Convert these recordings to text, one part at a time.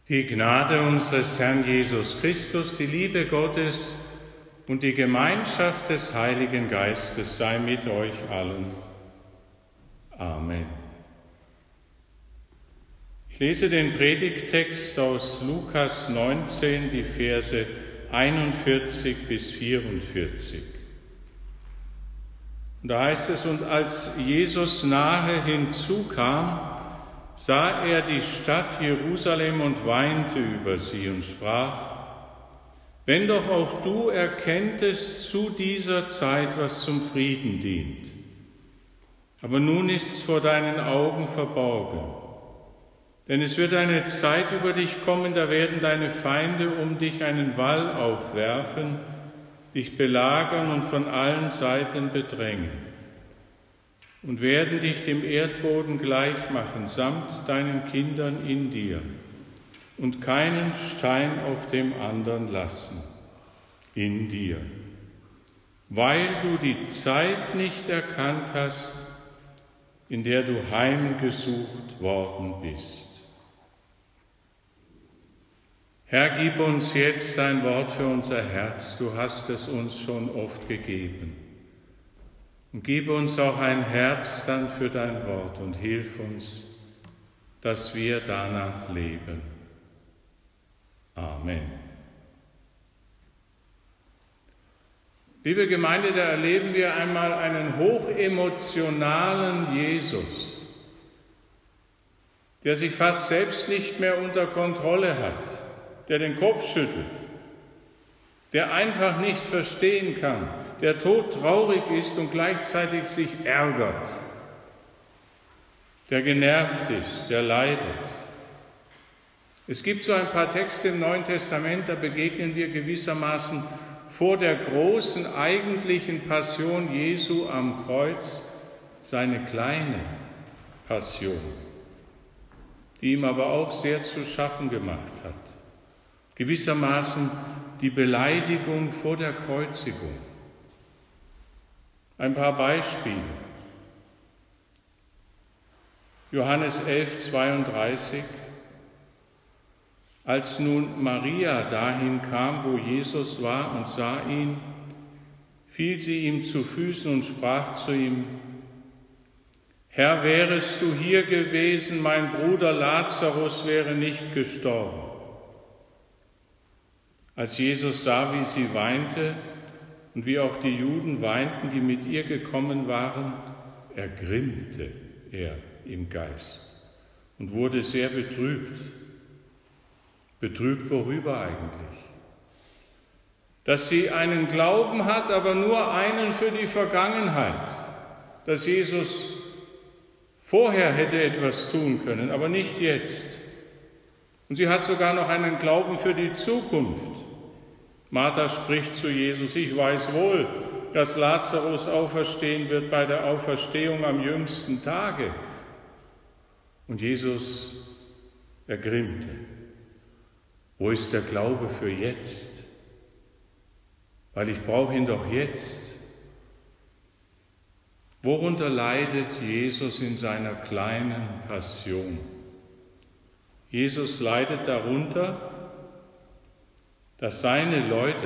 Die Gnade unseres Herrn Jesus Christus, die Liebe Gottes und die Gemeinschaft des Heiligen Geistes sei mit euch allen. Amen. Ich lese den Predigttext aus Lukas 19, die Verse 41 bis 44. Und da heißt es: Und als Jesus nahe hinzukam, sah er die Stadt Jerusalem und weinte über sie und sprach: Wenn doch auch du erkenntest zu dieser Zeit, was zum Frieden dient. Aber nun ist's vor deinen Augen verborgen. Denn es wird eine Zeit über dich kommen, da werden deine Feinde um dich einen Wall aufwerfen, dich belagern und von allen Seiten bedrängen. Und werden dich dem Erdboden gleich machen, samt deinen Kindern in dir, und keinen Stein auf dem anderen lassen, in dir, weil du die Zeit nicht erkannt hast, in der du heimgesucht worden bist. Herr, gib uns jetzt ein Wort für unser Herz, du hast es uns schon oft gegeben. Und gib uns auch ein Herz dann für dein Wort und hilf uns, dass wir danach leben. Amen. Liebe Gemeinde, da erleben wir einmal einen hochemotionalen Jesus, der sich fast selbst nicht mehr unter Kontrolle hat, der den Kopf schüttelt, der einfach nicht verstehen kann, der todtraurig ist und gleichzeitig sich ärgert, der genervt ist, der leidet. Es gibt so ein paar Texte im Neuen Testament, da begegnen wir gewissermaßen vor der großen eigentlichen Passion Jesu am Kreuz seine kleine Passion, die ihm aber auch sehr zu schaffen gemacht hat. Gewissermaßen die Beleidigung vor der Kreuzigung. Ein paar Beispiele. Johannes 11, 32. Als nun Maria dahin kam, wo Jesus war, und sah ihn, fiel sie ihm zu Füßen und sprach zu ihm: Herr, wärest du hier gewesen, mein Bruder Lazarus wäre nicht gestorben. Als Jesus sah, wie sie weinte und wie auch die Juden weinten, die mit ihr gekommen waren, ergrimmte er im Geist und wurde sehr betrübt. Betrübt worüber eigentlich? Dass sie einen Glauben hat, aber nur einen für die Vergangenheit. Dass Jesus vorher hätte etwas tun können, aber nicht jetzt. Und sie hat sogar noch einen Glauben für die Zukunft. Martha spricht zu Jesus: Ich weiß wohl, dass Lazarus auferstehen wird bei der Auferstehung am jüngsten Tage. Und Jesus ergrimmte: Wo ist der Glaube für jetzt? Weil ich brauche ihn doch jetzt. Worunter leidet Jesus in seiner kleinen Passion? Jesus leidet darunter, dass seine Leute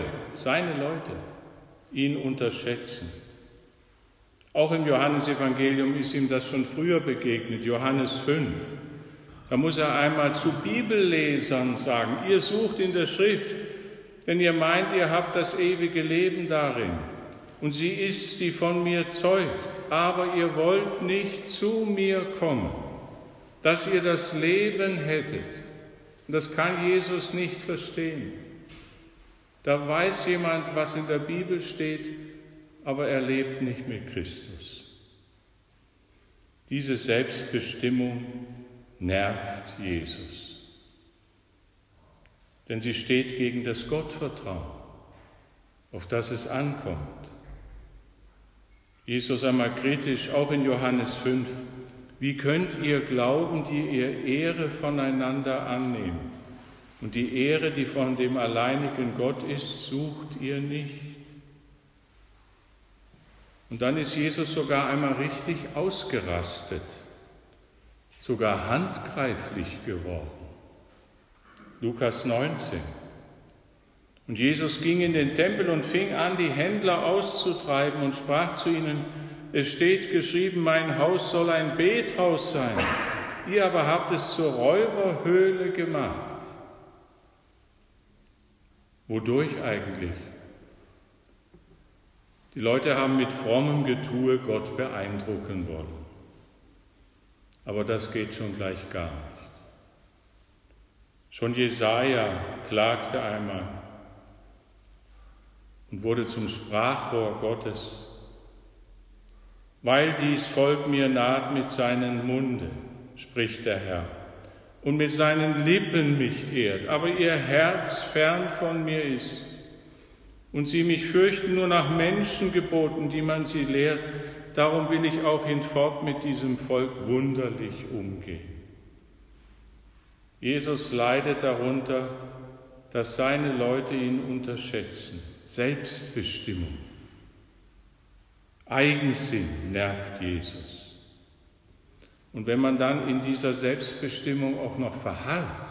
ihn unterschätzen. Auch im Johannesevangelium ist ihm das schon früher begegnet, Johannes 5. Da muss er einmal zu Bibellesern sagen: Ihr sucht in der Schrift, denn ihr meint, ihr habt das ewige Leben darin. Und sie ist, die von mir zeugt. Aber ihr wollt nicht zu mir kommen, dass ihr das Leben hättet. Und das kann Jesus nicht verstehen. Da weiß jemand, was in der Bibel steht, aber er lebt nicht mit Christus. Diese Selbstbestimmung nervt Jesus. Denn sie steht gegen das Gottvertrauen, auf das es ankommt. Jesus einmal kritisch, auch in Johannes 5: Wie könnt ihr glauben, die ihr Ehre voneinander annehmt? Und die Ehre, die von dem alleinigen Gott ist, sucht ihr nicht. Und dann ist Jesus sogar einmal richtig ausgerastet, sogar handgreiflich geworden. Lukas 19. Und Jesus ging in den Tempel und fing an, die Händler auszutreiben und sprach zu ihnen: Es steht geschrieben, mein Haus soll ein Bethaus sein. Ihr aber habt es zur Räuberhöhle gemacht. Wodurch eigentlich? Die Leute haben mit frommem Getue Gott beeindrucken wollen. Aber das geht schon gleich gar nicht. Schon Jesaja klagte einmal und wurde zum Sprachrohr Gottes: Weil dies Volk mir naht mit seinem Munde, spricht der Herr, und mit seinen Lippen mich ehrt, aber ihr Herz fern von mir ist, und sie mich fürchten nur nach Menschengeboten, die man sie lehrt, darum will ich auch hinfort mit diesem Volk wunderlich umgehen. Jesus leidet darunter, dass seine Leute ihn unterschätzen. Selbstbestimmung, Eigensinn nervt Jesus. Und wenn man dann in dieser Selbstbestimmung auch noch verharrt,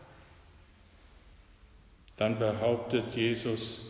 dann behauptet Jesus,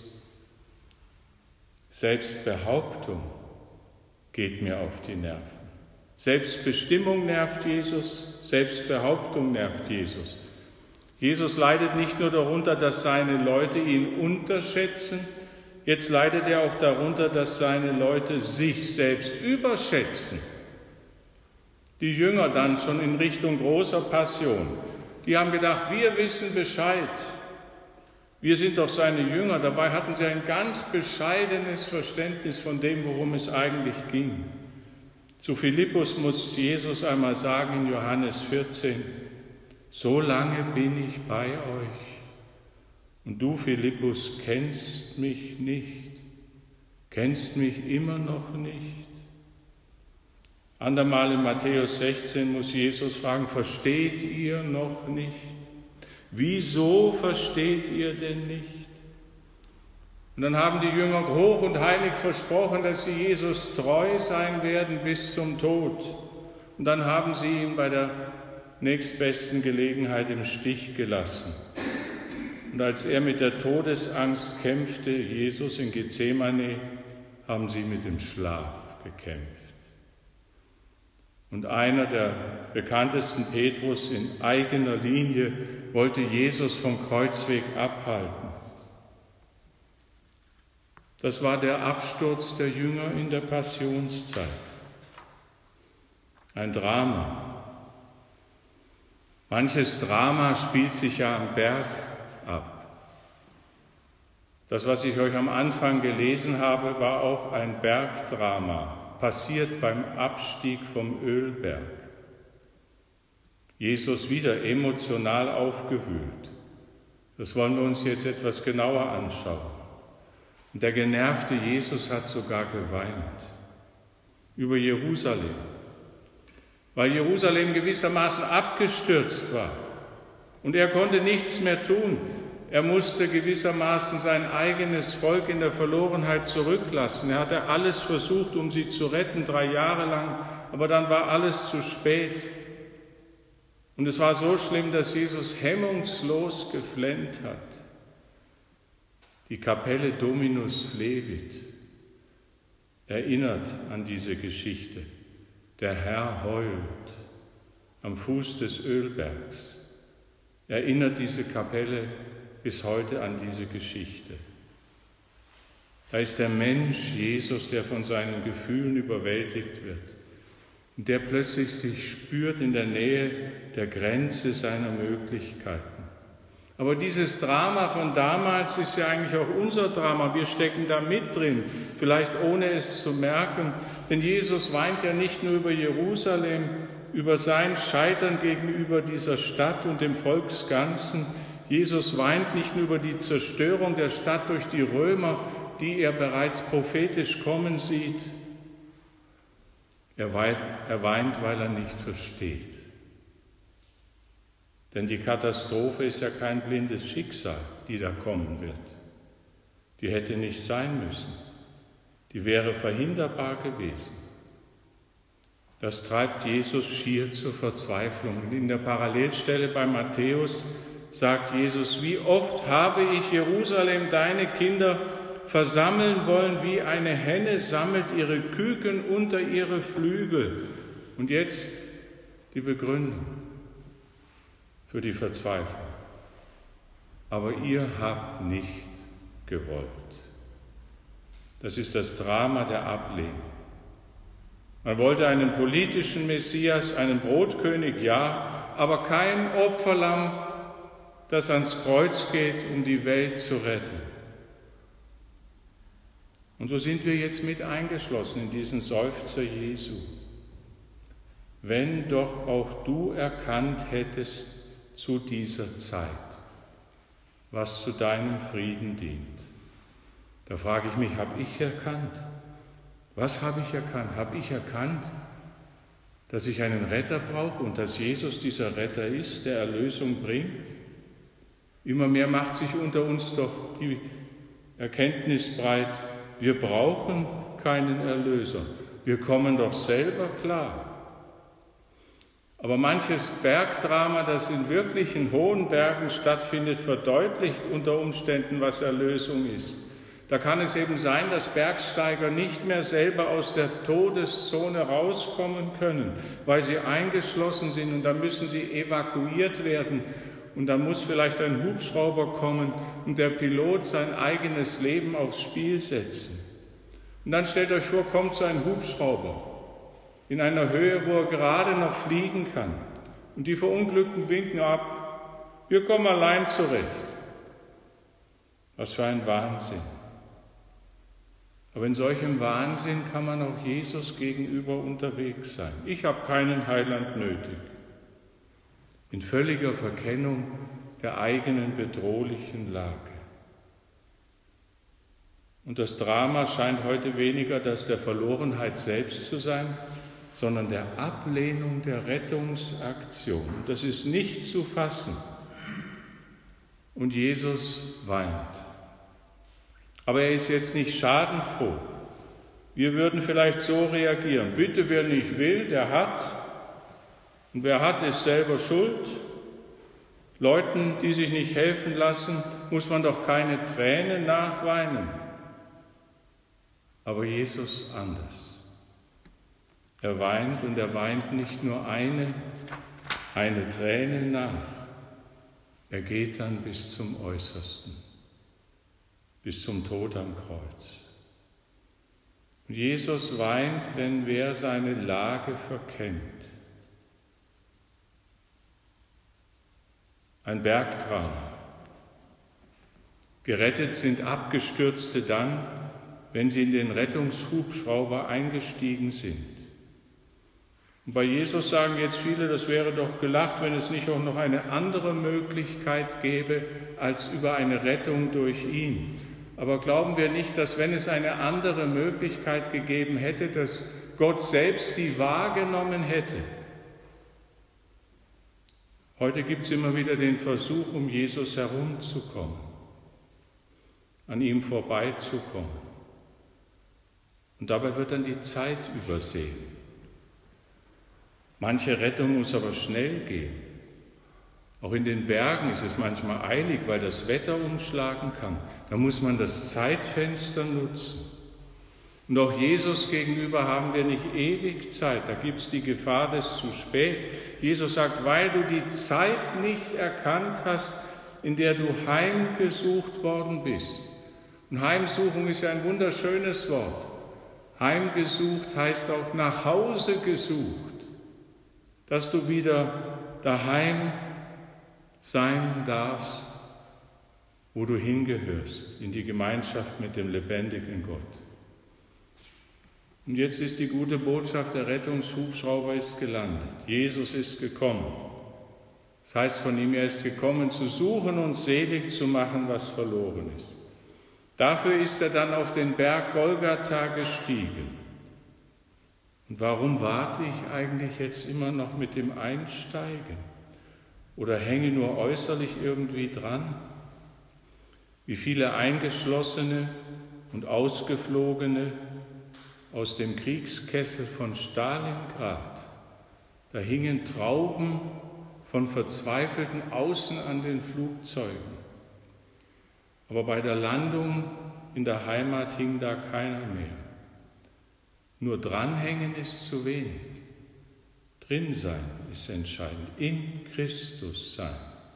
Selbstbehauptung geht mir auf die Nerven. Selbstbestimmung nervt Jesus, Selbstbehauptung nervt Jesus. Jesus leidet nicht nur darunter, dass seine Leute ihn unterschätzen, jetzt leidet er auch darunter, dass seine Leute sich selbst überschätzen. Die Jünger dann schon in Richtung großer Passion, die haben gedacht, wir wissen Bescheid, wir sind doch seine Jünger. Dabei hatten sie ein ganz bescheidenes Verständnis von dem, worum es eigentlich ging. Zu Philippus muss Jesus einmal sagen in Johannes 14, so lange bin ich bei euch und du, Philippus, kennst mich nicht, kennst mich immer noch nicht. Andermal in Matthäus 16 muss Jesus fragen, versteht ihr noch nicht? Wieso versteht ihr denn nicht? Und dann haben die Jünger hoch und heilig versprochen, dass sie Jesus treu sein werden bis zum Tod. Und dann haben sie ihn bei der nächstbesten Gelegenheit im Stich gelassen. Und als er mit der Todesangst kämpfte, Jesus in Gethsemane, haben sie mit dem Schlaf gekämpft. Und einer der bekanntesten, Petrus in eigener Linie, wollte Jesus vom Kreuzweg abhalten. Das war der Absturz der Jünger in der Passionszeit. Ein Drama. Manches Drama spielt sich ja am Berg ab. Das, was ich euch am Anfang gelesen habe, war auch ein Bergdrama, passiert beim Abstieg vom Ölberg. Jesus wieder emotional aufgewühlt. Das wollen wir uns jetzt etwas genauer anschauen. Und der genervte Jesus hat sogar geweint über Jerusalem, weil Jerusalem gewissermaßen abgestürzt war und er konnte nichts mehr tun. Er musste gewissermaßen sein eigenes Volk in der Verlorenheit zurücklassen. Er hatte alles versucht, um sie zu retten, 3 Jahre lang, aber dann war alles zu spät. Und es war so schlimm, dass Jesus hemmungslos geflennt hat. Die Kapelle Dominus Flevit erinnert an diese Geschichte. Der Herr heult am Fuß des Ölbergs. Erinnert diese Kapelle bis heute an diese Geschichte. Da ist der Mensch Jesus, der von seinen Gefühlen überwältigt wird und der plötzlich sich spürt in der Nähe der Grenze seiner Möglichkeiten. Aber dieses Drama von damals ist ja eigentlich auch unser Drama. Wir stecken da mit drin, vielleicht ohne es zu merken. Denn Jesus weint ja nicht nur über Jerusalem, über sein Scheitern gegenüber dieser Stadt und dem Volksganzen. Jesus weint nicht nur über die Zerstörung der Stadt durch die Römer, die er bereits prophetisch kommen sieht. Er weint, weil er nicht versteht. Denn die Katastrophe ist ja kein blindes Schicksal, die da kommen wird. Die hätte nicht sein müssen. Die wäre verhinderbar gewesen. Das treibt Jesus schier zur Verzweiflung. Und in der Parallelstelle bei Matthäus sagt Jesus, wie oft habe ich Jerusalem, deine Kinder, versammeln wollen, wie eine Henne sammelt ihre Küken unter ihre Flügel. Und jetzt die Begründung für die Verzweiflung. Aber ihr habt nicht gewollt. Das ist das Drama der Ablehnung. Man wollte einen politischen Messias, einen Brotkönig, ja, aber kein Opferlamm, das ans Kreuz geht, um die Welt zu retten. Und so sind wir jetzt mit eingeschlossen in diesen Seufzer Jesu. Wenn doch auch du erkannt hättest zu dieser Zeit, was zu deinem Frieden dient. Da frage ich mich, habe ich erkannt? Was habe ich erkannt? Habe ich erkannt, dass ich einen Retter brauche und dass Jesus dieser Retter ist, der Erlösung bringt? Immer mehr macht sich unter uns doch die Erkenntnis breit, wir brauchen keinen Erlöser, wir kommen doch selber klar. Aber manches Bergdrama, das in wirklichen hohen Bergen stattfindet, verdeutlicht unter Umständen, was Erlösung ist. Da kann es eben sein, dass Bergsteiger nicht mehr selber aus der Todeszone rauskommen können, weil sie eingeschlossen sind und dann müssen sie evakuiert werden. Und dann muss vielleicht ein Hubschrauber kommen und der Pilot sein eigenes Leben aufs Spiel setzen. Und dann stellt euch vor, kommt so ein Hubschrauber in einer Höhe, wo er gerade noch fliegen kann. Und die Verunglückten winken ab, wir kommen allein zurecht. Was für ein Wahnsinn. Aber in solchem Wahnsinn kann man auch Jesus gegenüber unterwegs sein. Ich habe keinen Heiland nötig. In völliger Verkennung der eigenen bedrohlichen Lage. Und das Drama scheint heute weniger das der Verlorenheit selbst zu sein, sondern der Ablehnung der Rettungsaktion. Das ist nicht zu fassen. Und Jesus weint. Aber er ist jetzt nicht schadenfroh. Wir würden vielleicht so reagieren, bitte, wer nicht will, der hat. Und wer hat, ist selber schuld. Leuten, die sich nicht helfen lassen, muss man doch keine Tränen nachweinen. Aber Jesus anders. Er weint und er weint nicht nur eine Träne nach. Er geht dann bis zum Äußersten, bis zum Tod am Kreuz. Und Jesus weint, wenn wer seine Lage verkennt. Ein Bergdrama. Gerettet sind Abgestürzte dann, wenn sie in den Rettungshubschrauber eingestiegen sind. Und bei Jesus sagen jetzt viele, das wäre doch gelacht, wenn es nicht auch noch eine andere Möglichkeit gäbe, als über eine Rettung durch ihn. Aber glauben wir nicht, dass wenn es eine andere Möglichkeit gegeben hätte, dass Gott selbst die wahrgenommen hätte? Heute gibt es immer wieder den Versuch, um Jesus herumzukommen, an ihm vorbeizukommen. Und dabei wird dann die Zeit übersehen. Manche Rettung muss aber schnell gehen. Auch in den Bergen ist es manchmal eilig, weil das Wetter umschlagen kann. Da muss man das Zeitfenster nutzen. Und auch Jesus gegenüber haben wir nicht ewig Zeit. Da gibt es die Gefahr des zu spät. Jesus sagt, weil du die Zeit nicht erkannt hast, in der du heimgesucht worden bist. Und Heimsuchung ist ja ein wunderschönes Wort. Heimgesucht heißt auch nach Hause gesucht. Dass du wieder daheim sein darfst, wo du hingehörst, in die Gemeinschaft mit dem lebendigen Gott. Und jetzt ist die gute Botschaft, der Rettungshubschrauber ist gelandet. Jesus ist gekommen. Das heißt von ihm, er ist gekommen, zu suchen und selig zu machen, was verloren ist. Dafür ist er dann auf den Berg Golgatha gestiegen. Und warum warte ich eigentlich jetzt immer noch mit dem Einsteigen? Oder hänge nur äußerlich irgendwie dran? Wie viele Eingeschlossene und Ausgeflogene aus dem Kriegskessel von Stalingrad. Da hingen Trauben von Verzweifelten außen an den Flugzeugen. Aber bei der Landung in der Heimat hing da keiner mehr. Nur dranhängen ist zu wenig. Drin sein ist entscheidend, in Christus sein.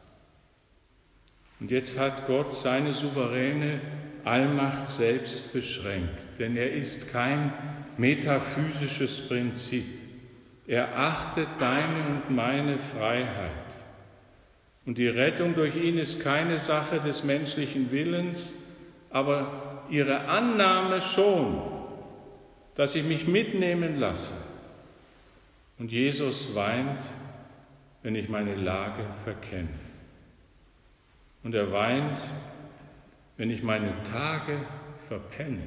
Und jetzt hat Gott seine souveräne Allmacht selbst beschränkt, denn er ist kein metaphysisches Prinzip. Er achtet deine und meine Freiheit. Und die Rettung durch ihn ist keine Sache des menschlichen Willens, aber ihre Annahme schon, dass ich mich mitnehmen lasse. Und Jesus weint, wenn ich meine Lage verkenne. Und er weint, wenn ich meine Tage verpenne.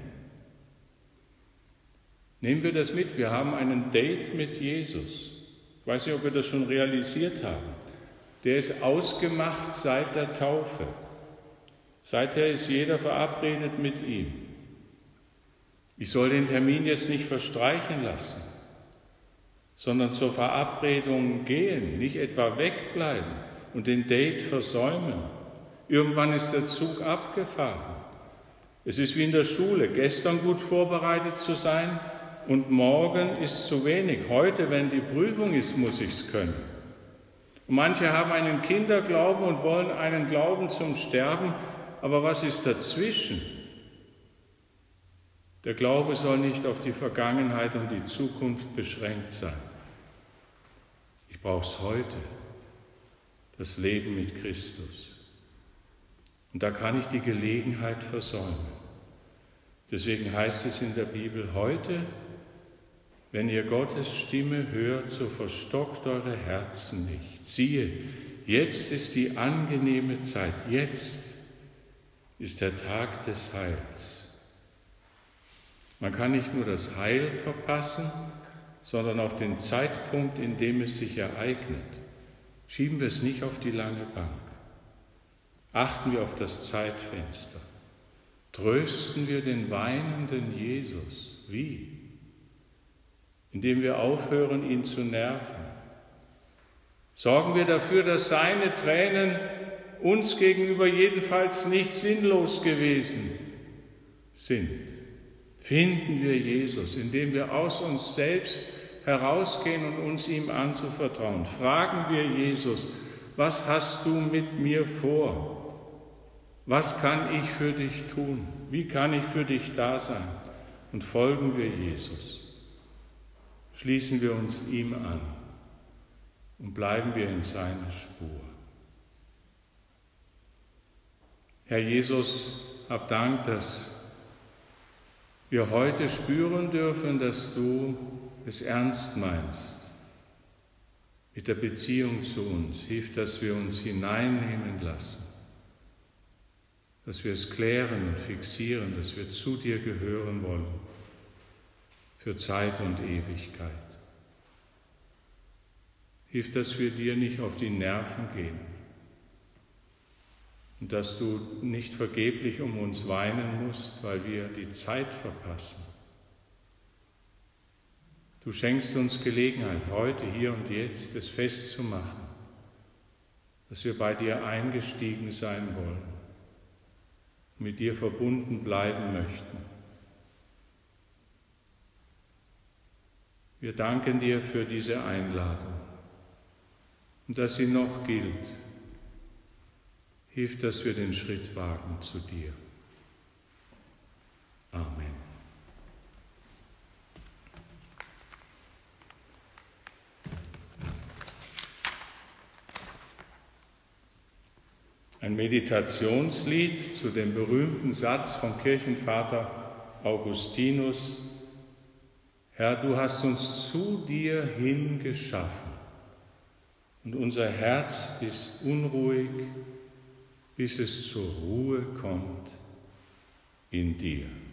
Nehmen wir das mit, wir haben einen Date mit Jesus. Ich weiß nicht, ob wir das schon realisiert haben. Der ist ausgemacht seit der Taufe. Seither ist jeder verabredet mit ihm. Ich soll den Termin jetzt nicht verstreichen lassen, sondern zur Verabredung gehen, nicht etwa wegbleiben und den Date versäumen. Irgendwann ist der Zug abgefahren. Es ist wie in der Schule, gestern gut vorbereitet zu sein und morgen ist zu wenig. Heute, wenn die Prüfung ist, muss ich es können. Und manche haben einen Kinderglauben und wollen einen Glauben zum Sterben, aber was ist dazwischen? Der Glaube soll nicht auf die Vergangenheit und die Zukunft beschränkt sein. Ich brauche es heute, das Leben mit Christus. Und da kann ich die Gelegenheit versäumen. Deswegen heißt es in der Bibel heute, wenn ihr Gottes Stimme hört, so verstockt eure Herzen nicht. Siehe, jetzt ist die angenehme Zeit, jetzt ist der Tag des Heils. Man kann nicht nur das Heil verpassen, sondern auch den Zeitpunkt, in dem es sich ereignet. Schieben wir es nicht auf die lange Bank. Achten wir auf das Zeitfenster. Trösten wir den weinenden Jesus. Wie? Indem wir aufhören, ihn zu nerven. Sorgen wir dafür, dass seine Tränen uns gegenüber jedenfalls nicht sinnlos gewesen sind. Finden wir Jesus, indem wir aus uns selbst herausgehen und uns ihm anzuvertrauen. Fragen wir Jesus, was hast du mit mir vor? Was kann ich für dich tun? Wie kann ich für dich da sein? Und folgen wir Jesus. Schließen wir uns ihm an und bleiben wir in seiner Spur. Herr Jesus, hab Dank, dass wir heute spüren dürfen, dass du es ernst meinst mit der Beziehung zu uns. Hilf, dass wir uns hineinnehmen lassen, dass wir es klären und fixieren, dass wir zu dir gehören wollen für Zeit und Ewigkeit. Hilf, dass wir dir nicht auf die Nerven gehen und dass du nicht vergeblich um uns weinen musst, weil wir die Zeit verpassen. Du schenkst uns Gelegenheit, heute, hier und jetzt, es festzumachen, dass wir bei dir eingestiegen sein wollen, mit dir verbunden bleiben möchten. Wir danken dir für diese Einladung und dass sie noch gilt. Hilf, dass wir den Schritt wagen zu dir. Amen. Ein Meditationslied zu dem berühmten Satz vom Kirchenvater Augustinus: Herr, du hast uns zu dir hin geschaffen und unser Herz ist unruhig, bis es zur Ruhe kommt in dir.